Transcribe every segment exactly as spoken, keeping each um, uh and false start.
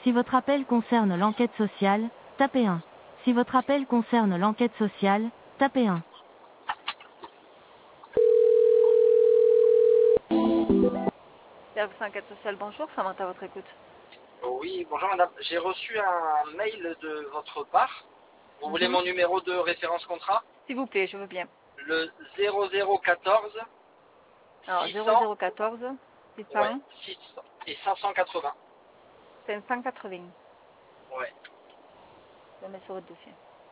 Si votre appel concerne l'enquête sociale, tapez un. Si votre appel concerne l'enquête sociale, tapez un. Service enquête sociale, bonjour, Samantha à votre écoute. Oui, bonjour madame. J'ai reçu un mail de votre part. Vous voulez Mhm. mon numéro de référence contrat? S'il vous plaît, je veux bien. Le zéro zéro quatorze Alors, six cents, zéro zéro quatorze, ouais, six cents, six et cinq cent quatre-vingts. cinq cent quatre-vingts. Ouais. Je le mets sur votre dossier.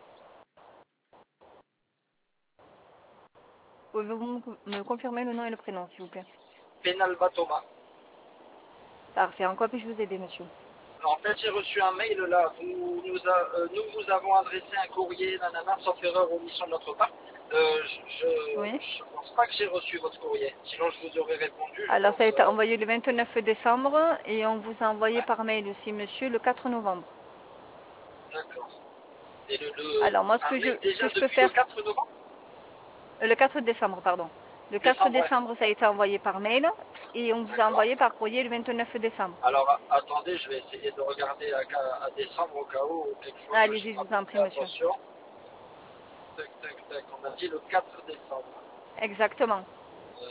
Pouvez-vous me confirmer le nom et le prénom, s'il vous plaît? Penalba Thomas. Parfait. En quoi puis-je vous aider, monsieur? En fait, j'ai reçu un mail là. Vous, nous, a- euh, nous vous avons adressé un courrier, nanana, sauf erreur ou omission de notre part. Euh, je Oui. ne pense pas que j'ai reçu votre courrier. Sinon, je vous aurais répondu. Je Alors, ça a pense, été euh, envoyé le vingt-neuf décembre et on vous a envoyé ouais, par mail aussi, monsieur, le quatre novembre. d'accord. Et le, le- Alors, moi, ce un que je, mail ce que déjà je peux depuis le faire, quatre novembre euh, le quatre décembre, pardon. Le quatre décembre, ouais. décembre, ça a été envoyé par mail et on vous a D'accord. envoyé par courrier le vingt-neuf décembre. Alors a- attendez, je vais essayer de regarder à, à décembre au cas où quelque chose je Allez-y, n'ai je pas vous en prie, fait monsieur. attention. Tac, tac, tac. On a dit le quatre décembre. Exactement. Euh,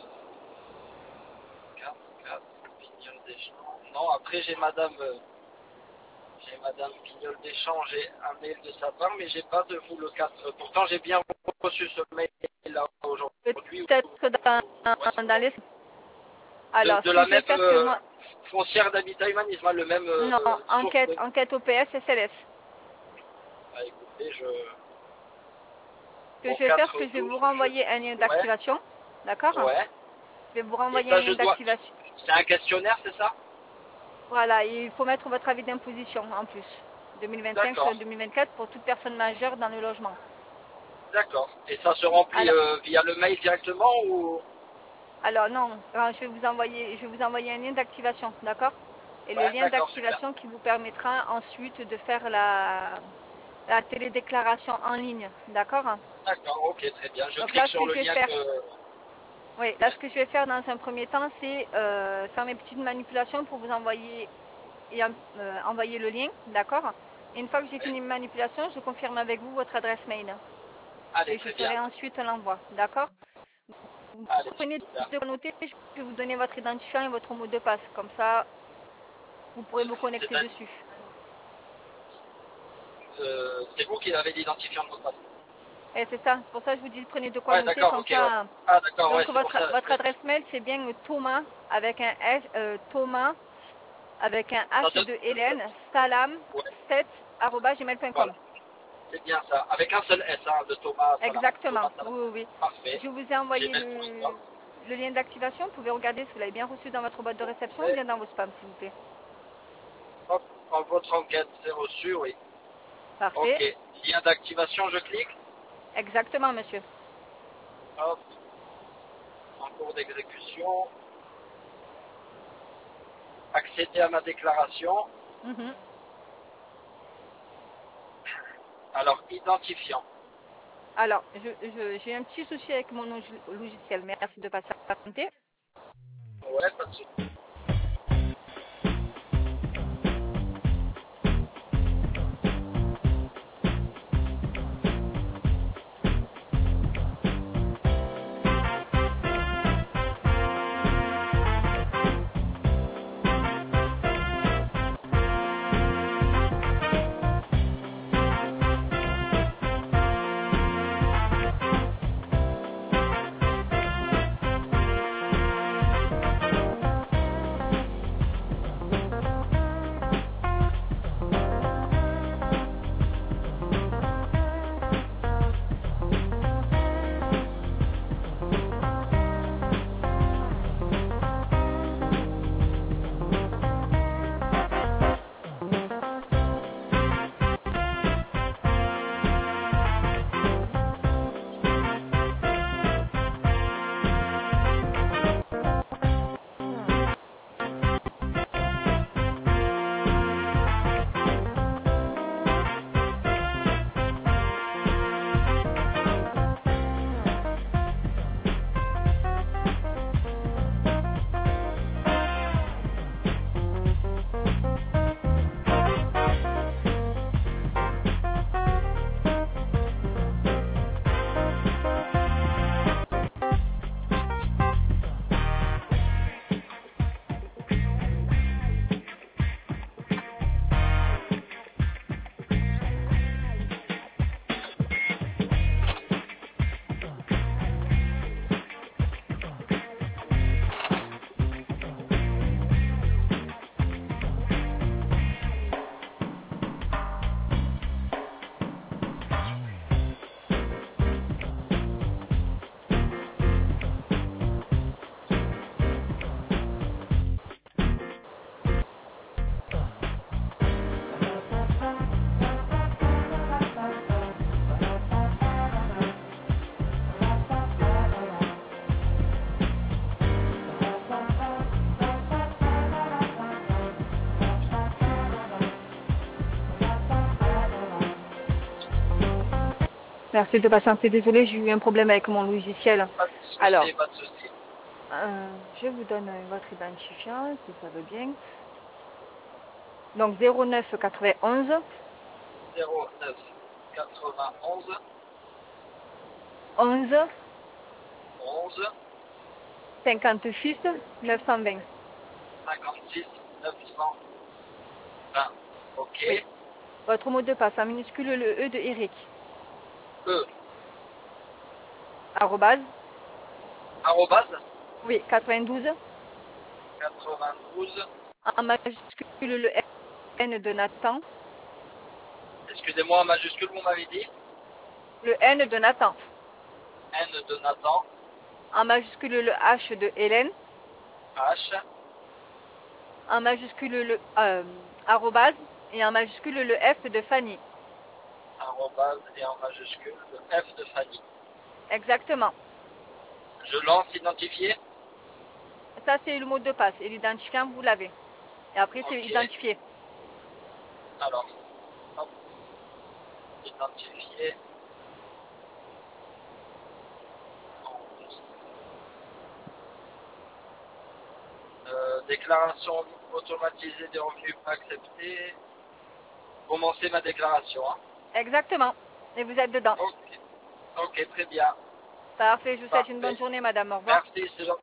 quatre, quatre, Pignol Deschamps. Non, après j'ai Madame, euh, j'ai Madame Pignol Deschamps, j'ai un mail de sa part, mais j'ai pas de vous le quatre. Pourtant j'ai bien reçu ce mail là aujourd'hui. Peut-être dans, dans les... De, Alors, de ce que la je vais même faire, c'est que euh, moi... foncière d'habitat humanisme, hein, le même euh, Non, source enquête, de. enquête O P S, S L S. Bah écoutez, je. Ce que Au je vais faire, c'est quatre que je vais vous douze, je... renvoyer un lien Ouais, d'activation. D'accord? ouais. Je vais vous Et renvoyer un ça, je lien dois. d'activation. C'est un questionnaire, c'est ça? Voilà, il faut mettre votre avis d'imposition en plus. deux mille vingt-cinq sur D'accord, deux mille vingt-quatre pour toute personne majeure dans le logement. d'accord. Et ça se remplit Alors, euh, via le mail directement ou? alors non, alors, je vais vous envoyer, je vais vous envoyer un lien d'activation, d'accord? Et le Ouais, lien d'accord, super. d'activation qui vous permettra ensuite de faire la, la télédéclaration en ligne, d'accord? D'accord, ok, très bien. Je Donc clique là, ce sur que le je vais lien faire, que. oui, là, ce que je vais faire dans un premier temps, c'est euh, faire mes petites manipulations pour vous envoyer, et, euh, envoyer le lien, d'accord? Et une fois que j'ai Ouais. fini mes manipulations, je confirme avec vous votre adresse mail. Allez, Et je très bien. ferai ensuite l'envoi, d'accord? Vous Allez, prenez super. de quoi noter, je vais vous donner votre identifiant et votre mot de passe. Comme ça, vous pourrez vous connecter C'est dessus. euh, c'est vous qui avez l'identifiant de votre passe. Et c'est ça, c'est pour ça que je vous dis prenez de quoi Ouais, noter, d'accord, comme ok, ouais. ça. Ah, d'accord, ouais, Donc c'est pour votre, ça. votre c'est- adresse mail, c'est bien Thomas avec un S, euh, Thomas avec un Ça H donne- de Hélène, salam Ouais, sept arobase gmail point com. voilà. C'est bien ça. Avec un seul S hein, de Thomas Salam. Exactement, Thomas Salam. oui, oui, oui. Parfait. Je vous ai envoyé gmail point com. le, le lien d'activation. Vous pouvez regarder si vous l'avez bien reçu dans votre boîte de réception ou Ouais. bien dans vos spams, s'il vous plaît. Hop, en votre enquête, c'est reçu, oui. Parfait. Ok. Lien d'activation, je clique. Exactement, monsieur. Hop. En cours d'exécution. Accéder à ma déclaration. Mhm. Alors, identifiant. Alors, je, je- j'ai un petit souci avec mon log- logiciel. Merci de patienter. Ouais, pas de souci. Merci de patienter. Désolée, j'ai eu un problème avec mon logiciel. Pas de souci, Alors, pas de souci. euh, je vous donne votre identifiant, si ça veut bien. Donc zéro neuf quatre-vingt-onze. zéro neuf quatre-vingt-onze onze onze cinquante-six neuf cent vingt. cinquante-six neuf cent vingt. Ok. Oui. Votre mot de passe en minuscule, le E de Eric. E. Arrobase. Arrobase. Oui, quatre-vingt-douze. quatre-vingt-douze. En majuscule, le N de Nathan. Excusez-moi, en majuscule, vous m'avez dit. Le N de Nathan. N de Nathan. En majuscule, le H de Hélène. H. En majuscule, le euh, arrobase. Et en majuscule, le F de Fanny. Arrobase et en majuscule le F de Fanny. Exactement. Je lance identifier. Ça, c'est le mot de passe. Et l'identifiant, vous l'avez. Et après, c'est Ok. identifié. Alors, hop, identifier. Euh, déclaration automatisée des revenus pas acceptée. Commencer ma déclaration. Hein. Exactement. Et vous êtes dedans. Ok. Ok, très bien. Parfait. Je vous souhaite une bonne Parfait. journée, madame. Au revoir. Merci, c'est gentil.